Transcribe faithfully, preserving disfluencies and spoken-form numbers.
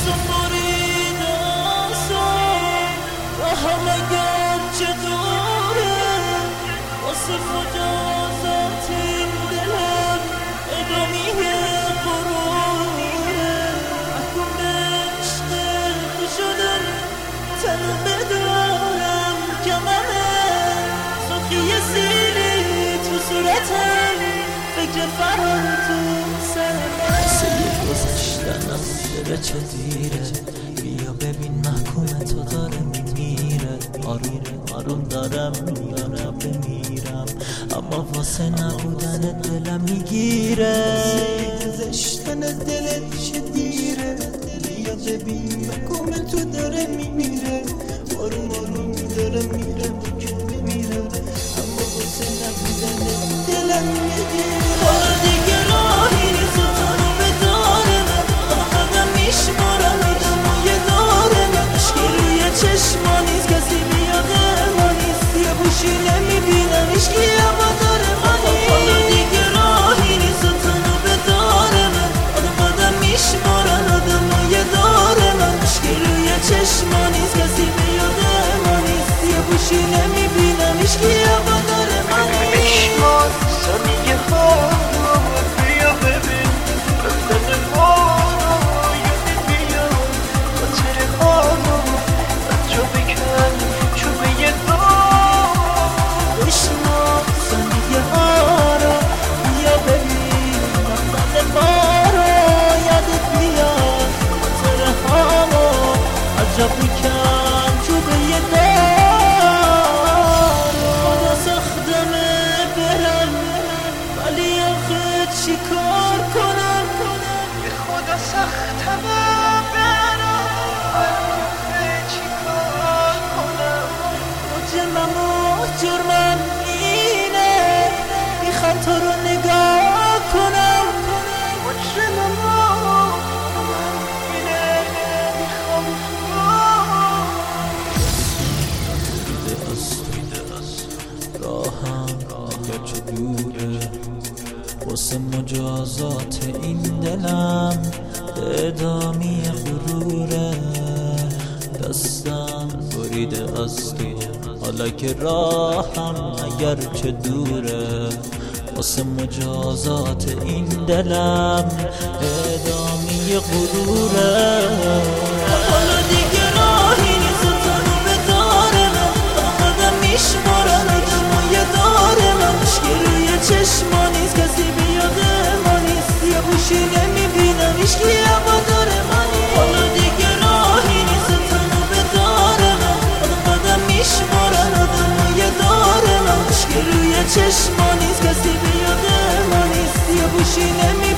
واسه مرید آسان راهم اگر چه دوره واسه مجازات این دلم ادامی غروره محکوم عشق تو شدم تنو بدارم کمره سخی سیلی تو صورتم فکر فرار تو سرم سیلی گذشتنم دره چه دیره بیا ببین محکوم تو داره میمیره آروم آروم دارم میارم بمیرم اما واسه نبودن دلم میگیره گذشتن دلت چه دیره بیا ببین محکوم تو داره میمیره آروم آروم داره میره بمیره اما واسه نبودن دلم میگیره حالا دیگه راهی نیست و تنو بداره من آمدم میشمارم ادامای داره من اشکی روی چشما نیست کسی بیاده ما نیست یه بوشی نمیبینم اشکی اما داره ما نیست حالا دیگه راهی نیست و تنو بداره من آمدم میشمارم ادامای داره من اشکی روی چشما نیست کسی بیاده ما نیست یه بوشی نمیبینم اشکی اما داره ما نیست بشمار ثانیه ها بیا ببین رفتن ما رو یادت بیاد خاطره ها رو از جا بکن چوبه یه دار بشمار ثانیه ها رو بیا ببین رفتن ما رو یادت بیاد خاطره ها رو از جا بکن چوبه یه دار خدا ساختمه برم ولی آخه چی کار کنم به خدا سختمه برم ولی آخه چی کار کنم مجرمم و جرمم اینه میخوام تو رو نگاه کنم مجرمم و من اینه میخوام راهم اگر چه دوره واسه مجازات این دلم به ادامی غروره دستم بریده از تو حالا که راهم اگر چه دوره واسه مجازات این دلم ادامی غروره حالا دیگه راهی نیست و تنو بداره من آمدم میشمارم ادامای داره من اشکی روی چشما نیست کسی بیاده ما نیست یه بوشی نمیبینم اشکی اما داره ما نیست حالا دیگه راهی نیست و تنو بداره من آمدم میشمارم ادامای داره من اشکی روی چشما نیست کسی بیاده ما نیست یه بوشی نمیبینم